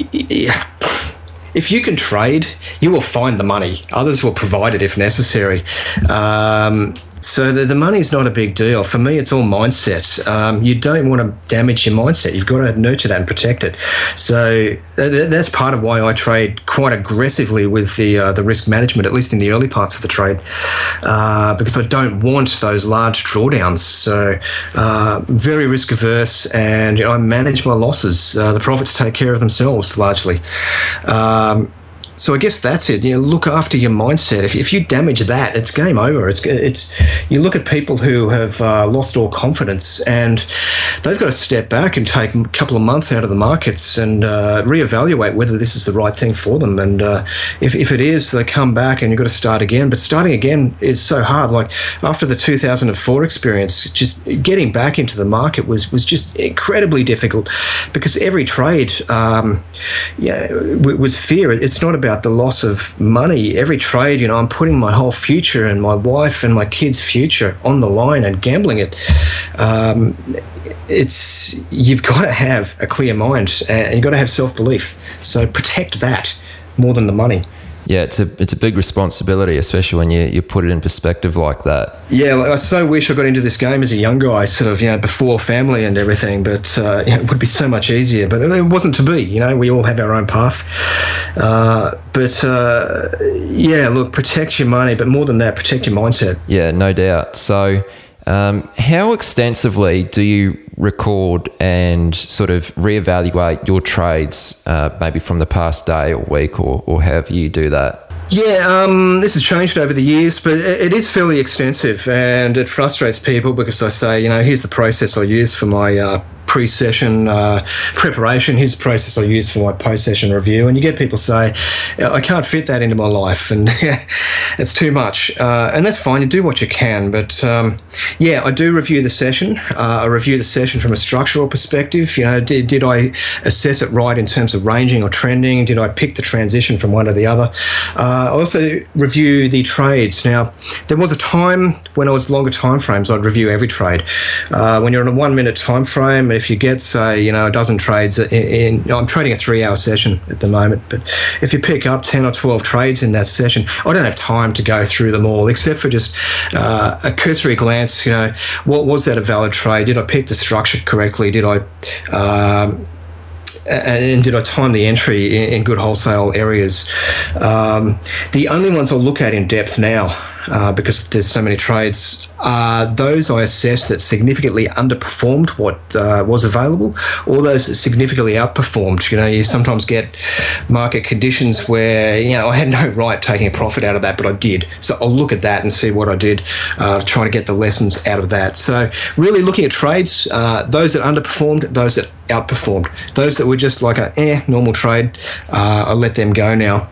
If you can trade, you will find the money. Others will provide it if necessary. Um, so the, the money is not a big deal. For me, it's all mindset. Um, you don't want to damage your mindset. You've got to nurture that and protect it. So th- that's part of why I trade quite aggressively with the uh, the risk management, at least in the early parts of the trade, uh, because I don't want those large drawdowns. So uh, very risk averse, and, you know, I manage my losses. Uh, the profits take care of themselves largely. Um, so I guess that's it. You know, look after your mindset. If, if you damage that, it's game over. It's it's. You look at people who have uh, lost all confidence, and they've got to step back and take a couple of months out of the markets and uh, reevaluate whether this is the right thing for them. And uh, if if it is, they come back and you've got to start again. But starting again is so hard. Like after the two thousand four experience, just getting back into the market was was just incredibly difficult because every trade, um, yeah, w- was fear. It's not about the loss of money. Every trade, you know, I'm putting my whole future and my wife and my kids' future on the line and gambling it. Um, it's you've got to have a clear mind and you've got to have self-belief. So protect that more than the money. Yeah, it's a it's a big responsibility, especially when you, you put it in perspective like that. Yeah, like I so wish I got into this game as a young guy, sort of, you know, before family and everything, but uh, you know, it would be so much easier. But it wasn't to be, you know, we all have our own path. Uh, but uh, yeah, look, protect your money, but more than that, protect your mindset. Yeah, no doubt. So um, how extensively do you record and sort of reevaluate your trades, uh, maybe from the past day or week or, or however you do that? Yeah, um, this has changed over the years, but it is fairly extensive, and it frustrates people because I say, you know, here's the process I use for my uh, pre-session uh, preparation, here's the process I use for my post-session review, and you get people say, I can't fit that into my life, and it's too much, uh, and that's fine, you do what you can, but um, yeah, I do review the session. uh, I review the session from a structural perspective. You know, did, did I assess it right in terms of ranging or trending? Did I pick the transition from one to the other? Uh, I also review the trades. Now, there was a time when I was longer time frames, I'd review every trade. Uh, when you're in a one-minute time frame, if you get, say, you know, a dozen trades in, in I'm trading a three-hour session at the moment, but if you pick up ten or twelve trades in that session, I don't have time to go through them all, except for just uh, a cursory glance. You know, what was that a valid trade? Did I pick the structure correctly? Did I... Um, and did I time the entry in, in good wholesale areas? Um, the only ones I'll look at in depth now, uh, because there's so many trades, are those I assess that significantly underperformed what uh, was available, or those that significantly outperformed. You know, you sometimes get market conditions where, you know, I had no right taking a profit out of that, but I did. So I'll look at that and see what I did, uh, trying to get the lessons out of that. So really looking at trades, uh, those that underperformed, those that outperformed. Those that were just like a eh, normal trade, uh, I let them go now.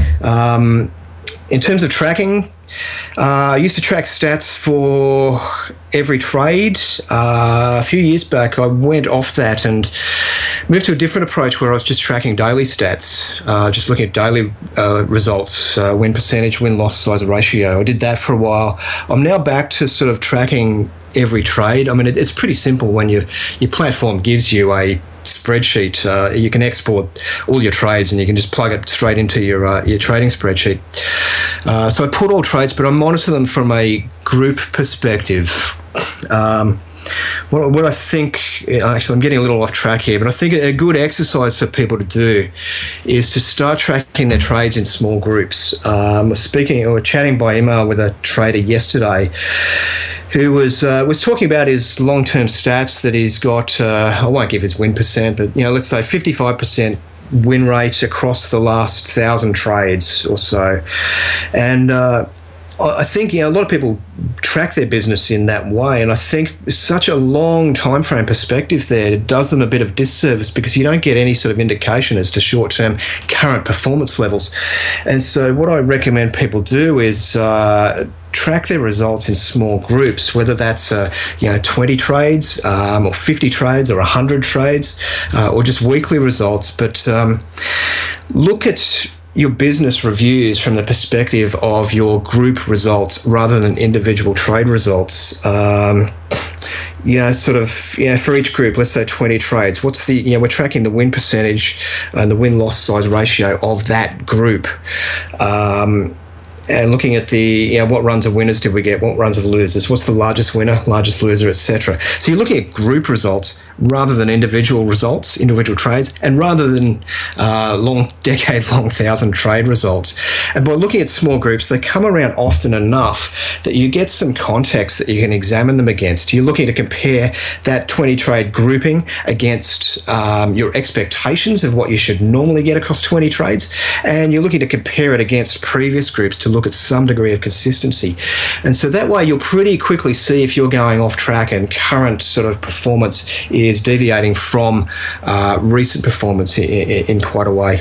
Um, in terms of tracking, uh, I used to track stats for every trade. Uh, a few years back, I went off that and moved to a different approach where I was just tracking daily stats, uh, just looking at daily uh, results, uh, win percentage, win-loss size ratio. I did that for a while. I'm now back to sort of tracking every trade. I mean, it, it's pretty simple when you, your platform gives you a spreadsheet. Uh, you can export all your trades and you can just plug it straight into your uh, your trading spreadsheet. Uh, so I put all trades, but I monitor them from a group perspective. Um, what, what I think, actually I'm getting a little off track here, but I think a good exercise for people to do is to start tracking their trades in small groups. Um, speaking or chatting by email with a trader yesterday who was uh, was talking about his long-term stats that he's got. Uh, I won't give his win percent, but you know, let's say fifty-five percent win rate across the last thousand trades or so, and uh, I think, you know, a lot of people track their business in that way, and I think such a long time frame perspective there, it does them a bit of disservice because you don't get any sort of indication as to short-term current performance levels. And so what I recommend people do is uh, track their results in small groups, whether that's uh, you know twenty trades um, or fifty trades or one hundred trades, uh, or just weekly results. But um, look at your business reviews from the perspective of your group results rather than individual trade results. Um, you know, sort of, you know, for each group, let's say twenty trades, what's the, you know, we're tracking the win percentage and the win-loss size ratio of that group. Um, and looking at the, you know, what runs of winners did we get, what runs of losers, what's the largest winner, largest loser, et cetera. So you're looking at group results rather than individual results, individual trades, and rather than uh, long, decade-long thousand trade results. And by looking at small groups, they come around often enough that you get some context that you can examine them against. You're looking to compare that twenty trade grouping against um, your expectations of what you should normally get across twenty trades, and you're looking to compare it against previous groups to look at some degree of consistency. And so that way you'll pretty quickly see if you're going off track and current sort of performance is deviating from uh, recent performance in, in, in quite a way.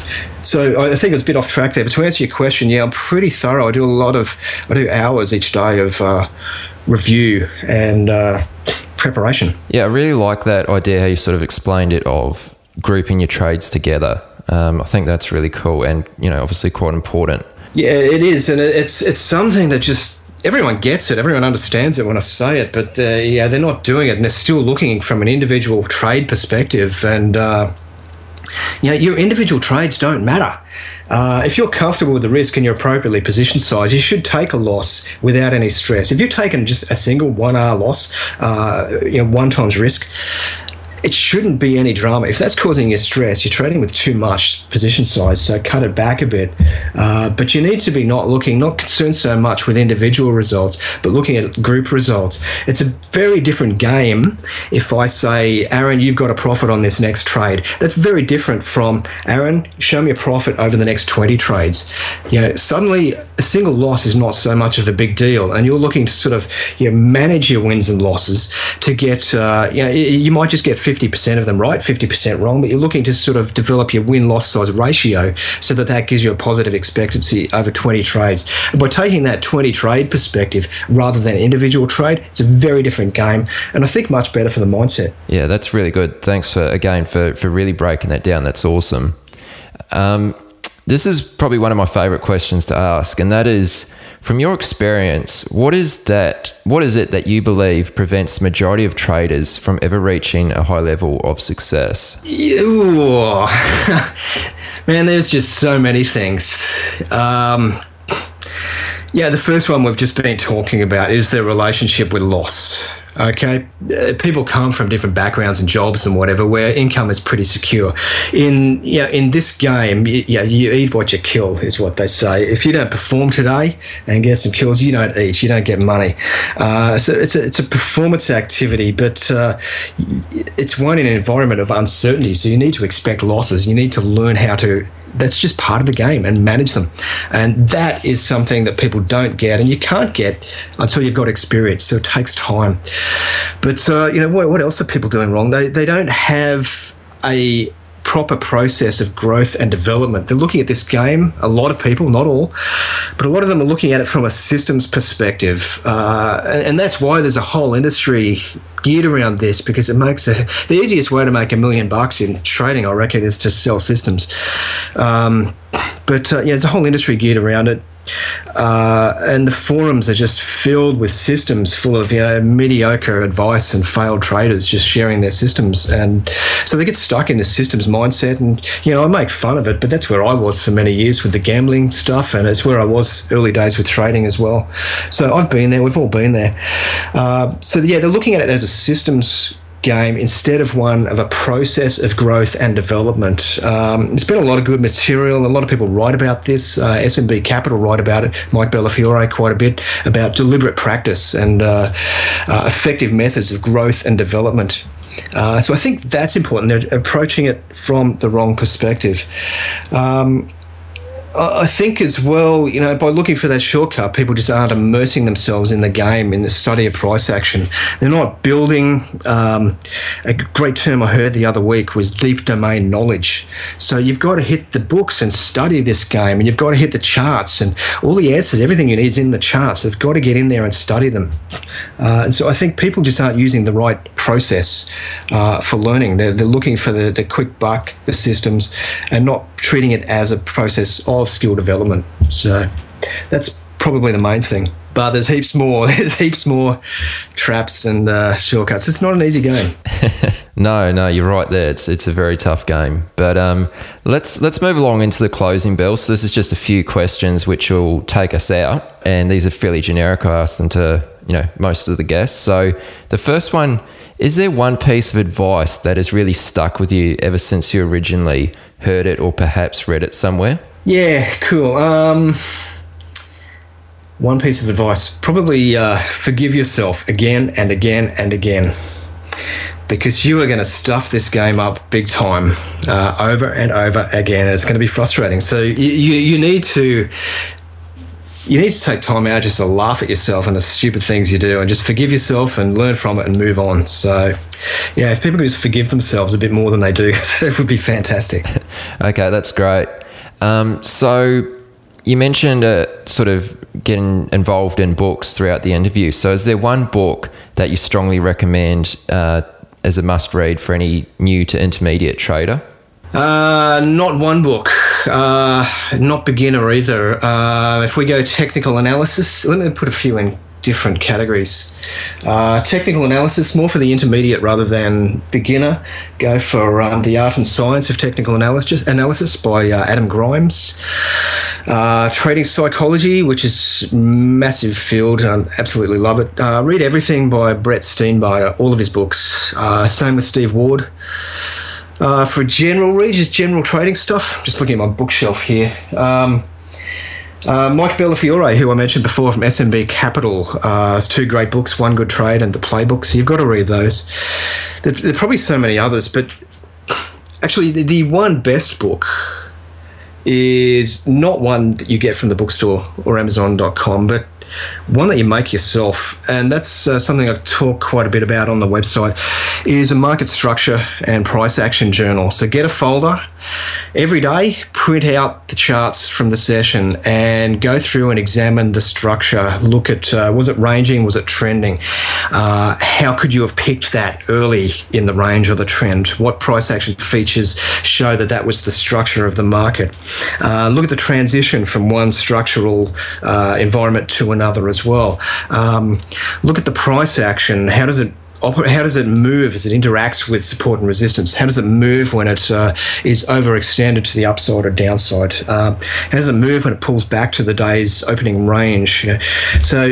So I think it's a bit off track there. But to answer your question, yeah, I'm pretty thorough. I do a lot of, I do hours each day of uh, review and uh, preparation. Yeah, I really like that idea how you sort of explained it of grouping your trades together. Um, I think that's really cool and, you know, obviously quite important. Yeah, it is. And it's it's something that just everyone gets it. Everyone understands it when I say it. But, uh, yeah, they're not doing it. And they're still looking from an individual trade perspective. And, uh, you know, your individual trades don't matter. Uh, if you're comfortable with the risk and you're appropriately position size, you should take a loss without any stress. If you've taken just a single one R loss, uh, you know, one times risk, it shouldn't be any drama. If that's causing you stress, you're trading with too much position size, so cut it back a bit. Uh, but you need to be not looking, not concerned so much with individual results, but looking at group results. It's a very different game if I say, Aaron, you've got a profit on this next trade. That's very different from, Aaron, show me a profit over the next twenty trades. You know, suddenly a single loss is not so much of a big deal, and you're looking to sort of, you know, manage your wins and losses to get, uh, you know, you might just get fifty percent of them right, fifty percent wrong, but you're looking to sort of develop your win-loss size ratio so that that gives you a positive expectancy over twenty trades. And by taking that twenty trade perspective rather than individual trade, it's a very different game, and I think much better for the mindset. Yeah, that's really good. Thanks for, again, for, for really breaking that down. That's awesome. Um, this is probably one of my favorite questions to ask, and that is, from your experience, what is that? What is it that you believe prevents the majority of traders from ever reaching a high level of success? Ooh. Man, there's just so many things. Um, yeah, the first one we've just been talking about is their relationship with loss. Okay, uh, people come from different backgrounds and jobs and whatever, where income is pretty secure. In yeah, in this game, you, yeah, you eat what you kill, is what they say. If you don't perform today and get some kills, you don't eat, you don't get money. Uh, so it's a, it's a performance activity, but uh, it's one in an environment of uncertainty. So you need to expect losses. You need to learn how to. That's just part of the game and manage them. And that is something that people don't get and you can't get until you've got experience. So it takes time. But, uh, you know, what, what else are people doing wrong? They, they don't have a proper process of growth and development. They're looking at this game, a lot of people, not all, but a lot of them are looking at it from a systems perspective. Uh, and, and that's why there's a whole industry geared around this, because it makes a, the easiest way to make a million bucks in trading, I reckon, is to sell systems. Um, but uh, yeah, there's a whole industry geared around it. Uh, and the forums are just filled with systems full of, you know, mediocre advice and failed traders just sharing their systems. And so they get stuck in the systems mindset. And, you know, I make fun of it, but that's where I was for many years with the gambling stuff. And it's where I was early days with trading as well. So I've been there. We've all been there. Uh, so, yeah, they're looking at it as a systems game instead of one of a process of growth and development. Um, there's been a lot of good material. A lot of people write about this. Uh, S M B Capital write about it. Mike Bellafiore quite a bit about deliberate practice and uh, uh, effective methods of growth and development. Uh, so I think that's important. They're approaching it from the wrong perspective. Um, I think as well, you know, by looking for that shortcut, people just aren't immersing themselves in the game, in the study of price action. They're not building, um, a great term I heard the other week was deep domain knowledge. So you've got to hit the books and study this game, and you've got to hit the charts, and all the answers, everything you need is in the charts. They've got to get in there and study them. Uh, and so I think people just aren't using the right process uh, for learning. They're, they're looking for the, the quick buck, the systems, and not treating it as a process of skill development. So that's probably the main thing. but there's heaps more. There's heaps more traps and uh, shortcuts. It's not an easy game. No, no, you're right there. It's it's a very tough game. But um, let's let's move along into the closing, Bill. So this is just a few questions which will take us out, and these are fairly generic. I asked them to, you know, most of the guests. So the first one, is there one piece of advice that has really stuck with you ever since you originally heard it or perhaps read it somewhere? Yeah, cool. Um, one piece of advice, probably uh, forgive yourself again and again and again, because you are going to stuff this game up big time uh, over and over again, and it's going to be frustrating. So you, you, you need to you need to take time out just to laugh at yourself and the stupid things you do, and just forgive yourself and learn from it and move on. So yeah, if people could just forgive themselves a bit more than they do, it would be fantastic. Okay, that's great. Um, so you mentioned uh, sort of getting involved in books throughout the interview. So is there one book that you strongly recommend uh, as a must-read for any new to intermediate trader? Uh, not one book. Uh, not beginner either. Uh, if we go technical analysis, let me put a few in different categories. Uh, technical analysis, more for the intermediate rather than beginner. Go for um, The Art and Science of Technical Analysis, analysis by uh, Adam Grimes. Uh, trading Psychology, which is massive field. I absolutely love it. Uh, read everything by Brett Steenbarger, all of his books. Uh, same with Steve Ward. Uh, for general read, just general trading stuff. Just looking at my bookshelf here. Um, uh, Mike Bellafiore, who I mentioned before from S M B Capital, uh, has two great books, One Good Trade and The Playbook. So you've got to read those. There, there are probably so many others, but actually the, the one best book is not one that you get from the bookstore or Amazon dot com, but one that you make yourself, and that's uh, something I've talked quite a bit about on the website, is a market structure and price action journal. So get a folder every day, print out the charts from the session and go through and examine the structure. Look at, uh, was it ranging, was it trending? Uh, how could you have picked that early in the range or the trend? What price action features show that that was the structure of the market? Uh, look at the transition from one structural uh, environment to another as well. Um, look at the price action. How does it How does it move as it interacts with support and resistance? How does it move when it uh, is overextended to the upside or downside? Uh, how does it move when it pulls back to the day's opening range? You know? So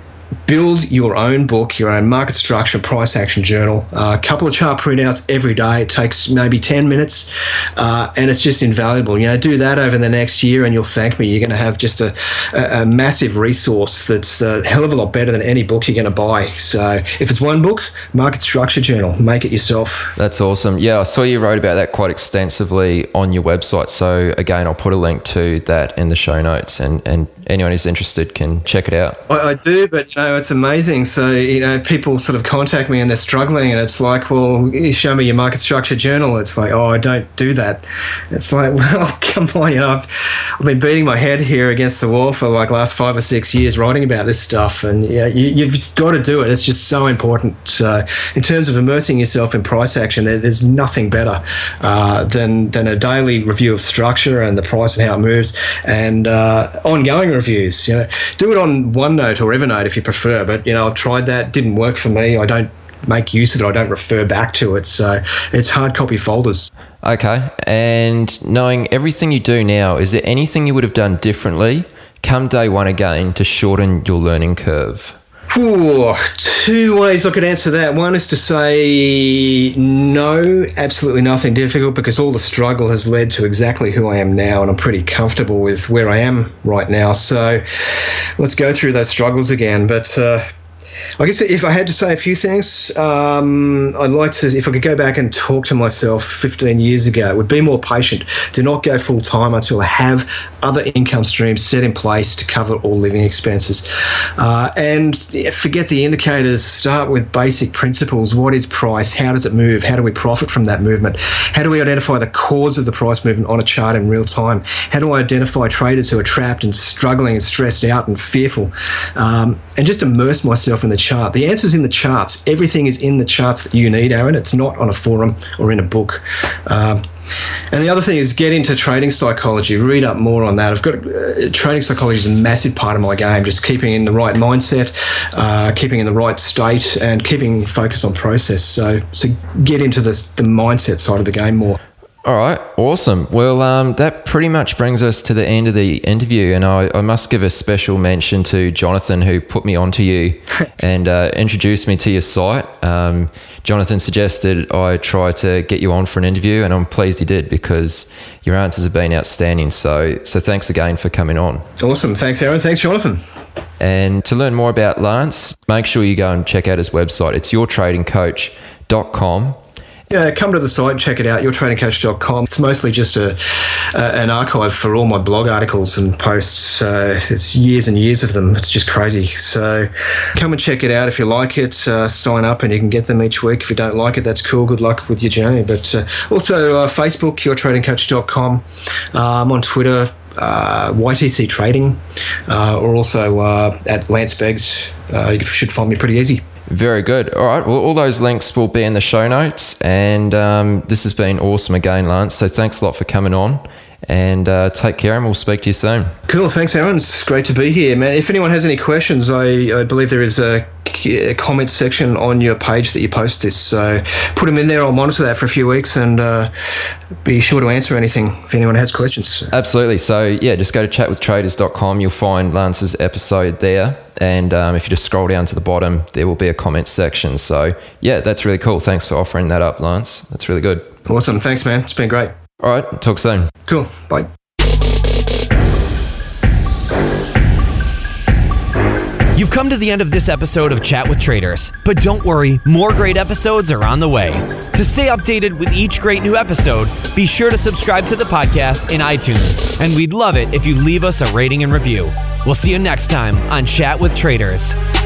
build your own book, your own market structure, price action journal. Uh, a couple of chart printouts every day. It takes maybe ten minutes, uh, and it's just invaluable. You know, do that over the next year, and you'll thank me. You're going to have just a, a, a massive resource that's a hell of a lot better than any book you're going to buy. So, if it's one book, market structure journal, make it yourself. That's awesome. Yeah, I saw you wrote about that quite extensively on your website. So, again, I'll put a link to that in the show notes, and and anyone who's interested can check it out. I, I do, but you know, it's amazing. So, you know, people sort of contact me and they're struggling, and it's like, well, show me your market structure journal. It's like, oh, I don't do that. It's like, well, come on, you know, I've, I've been beating my head here against the wall for like last five or six years writing about this stuff, and yeah, you, you've got to do it. It's just so important. So, in terms of immersing yourself in price action, there, there's nothing better uh, than than a daily review of structure and the price and how it moves, and uh, ongoing reviews. You know, do it on OneNote or Evernote if you prefer. But, you know, I've tried that. Didn't work for me. I don't make use of it. I don't refer back to it. So it's hard copy folders. Okay. And knowing everything you do now, is there anything you would have done differently come day one again to shorten your learning curve? Ooh, two ways I could answer that. One is to say no, absolutely nothing difficult, because all the struggle has led to exactly who I am now, and I'm pretty comfortable with where I am right now. So let's go through those struggles again. But uh, I guess if I had to say a few things, um, I'd like to, if I could go back and talk to myself fifteen years ago, it would be more patient. Do not go full time until I have other income streams set in place to cover all living expenses. Uh, and forget the indicators. Start with basic principles. What is price? How does it move? How do we profit from that movement? How do we identify the cause of the price movement on a chart in real time? How do I identify traders who are trapped and struggling and stressed out and fearful? Um, and just immerse myself in the chart. The answer's in the charts. Everything is in the charts that you need, Aaron. It's not on a forum or in a book. Um, and the other thing is get into trading psychology. Read up more on that. I've got uh, trading psychology is a massive part of my game. Just keeping in the right mindset, uh, keeping in the right state, and keeping focus on process. So, so get into this, the mindset side of the game more. All right, awesome. Well, um, that pretty much brings us to the end of the interview, and I, I must give a special mention to Jonathan, who put me onto you and uh, introduced me to your site. Um, Jonathan suggested I try to get you on for an interview, and I'm pleased he did because your answers have been outstanding. So, so thanks again for coming on. Awesome. Thanks, Aaron. Thanks, Jonathan. And to learn more about Lance, make sure you go and check out his website. It's your trading coach dot com. Yeah, come to the site, check it out, your trading coach dot com. It's mostly just a, a an archive for all my blog articles and posts. Uh, it's years and years of them. It's just crazy. So come and check it out if you like it. Uh, sign up and you can get them each week. If you don't like it, that's cool. Good luck with your journey. But uh, also uh, Facebook, your trading coach dot com. Uh, I'm on Twitter, uh, Y T C Trading, uh, or also uh, at Lance Beggs. Uh, you should find me pretty easy. Very good. All right. Well, all those links will be in the show notes. And um, this has been awesome again, Lance. So thanks a lot for coming on. And uh, take care, and we'll speak to you soon. Cool. Thanks, Aaron. It's great to be here, man. If anyone has any questions, I, I believe there is a, a comment section on your page that you post this. So put them in there. I'll monitor that for a few weeks and uh, be sure to answer anything if anyone has questions. Absolutely. So, yeah, just go to chat with traders dot com. You'll find Lance's episode there. And um, if you just scroll down to the bottom, there will be a comment section. So, yeah, that's really cool. Thanks for offering that up, Lance. That's really good. Awesome. Thanks, man. It's been great. All right. Talk soon. Cool. Bye. You've come to the end of this episode of Chat with Traders, but don't worry, more great episodes are on the way. To stay updated with each great new episode, be sure to subscribe to the podcast in iTunes, and we'd love it if you leave us a rating and review. We'll see you next time on Chat with Traders.